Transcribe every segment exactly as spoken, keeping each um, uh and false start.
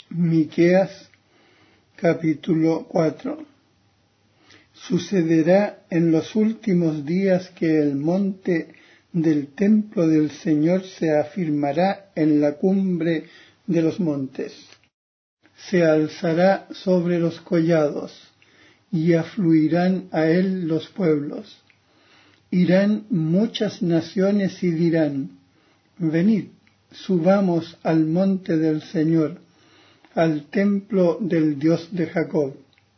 Miqueas capítulo cuatro. Sucederá en los últimos días que el monte del templo del Señor se afirmará en la cumbre de los montes. Se alzará sobre los collados, y afluirán a él los pueblos. Irán muchas naciones y dirán: venid, subamos al monte del Señor, al templo del Dios de Jacob.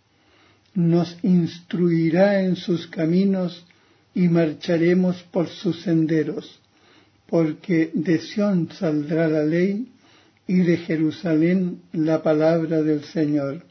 Nos instruirá en sus caminos y marcharemos por sus senderos, porque de Sión saldrá la ley y de Jerusalén la palabra del Señor.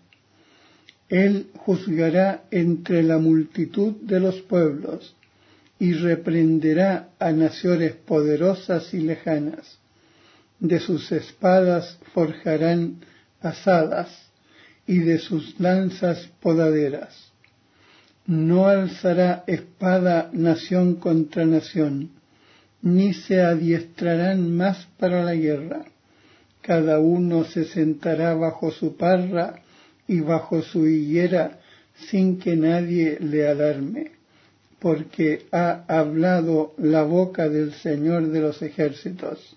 Él juzgará entre la multitud de los pueblos y reprenderá a naciones poderosas y lejanas. De sus espadas forjarán asadas y de sus lanzas podaderas. No alzará espada nación contra nación, ni se adiestrarán más para la guerra. Cada uno se sentará bajo su parra y bajo su higuera sin que nadie le alarme, porque ha hablado la boca del Señor de los ejércitos.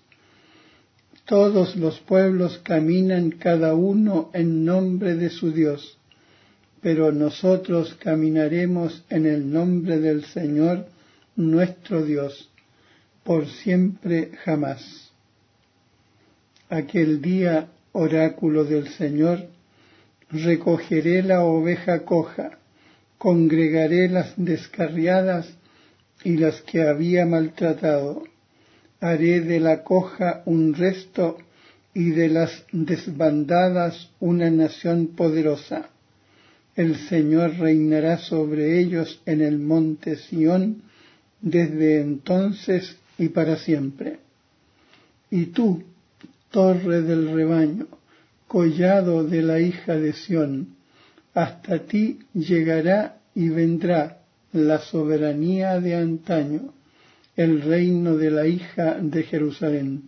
Todos los pueblos caminan cada uno en nombre de su Dios, pero nosotros caminaremos en el nombre del Señor nuestro Dios, por siempre jamás. Aquel día, oráculo del Señor, recogeré la oveja coja, congregaré las descarriadas y las que había maltratado. Haré de la coja un resto y de las desbandadas una nación poderosa. El Señor reinará sobre ellos en el monte Sión desde entonces y para siempre. Y tú, torre del rebaño, collado de la hija de Sión, hasta ti llegará y vendrá la soberanía de antaño, el reino de la hija de Jerusalén.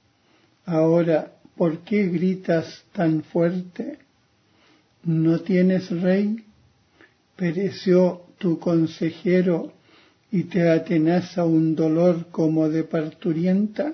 Ahora, ¿por qué gritas tan fuerte? ¿No tienes rey? ¿Pereció tu consejero y te atenaza un dolor como de parturienta?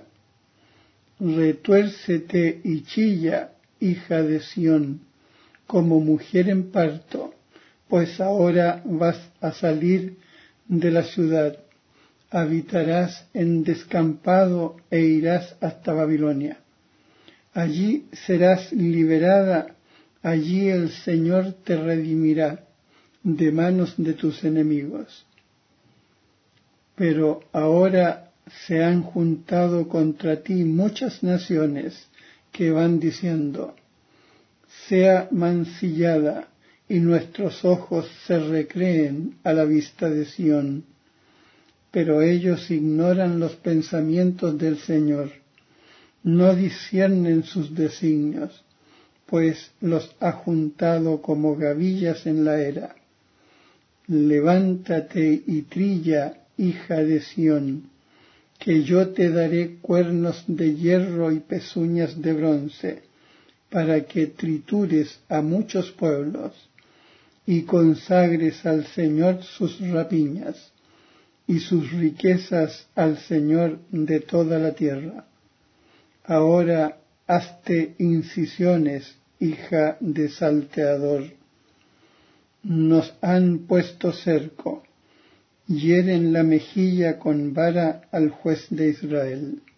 Retuércete y chilla, hija de Sión, como mujer en parto, pues ahora vas a salir de la ciudad. Habitarás en descampado e irás hasta Babilonia. Allí serás liberada, allí el Señor te redimirá de manos de tus enemigos. Pero ahora se han juntado contra ti muchas naciones que van diciendo: sea mancillada, y nuestros ojos se recreen a la vista de Sión. Pero ellos ignoran los pensamientos del Señor, no disciernen sus designios, pues los ha juntado como gavillas en la era. Levántate y trilla, hija de Sión, que yo te daré cuernos de hierro y pezuñas de bronce, para que tritures a muchos pueblos, y consagres al Señor sus rapiñas, y sus riquezas al Señor de toda la tierra. Ahora hazte incisiones, hija de salteador. Nos han puesto cerco, hieren la mejilla con vara al juez de Israel.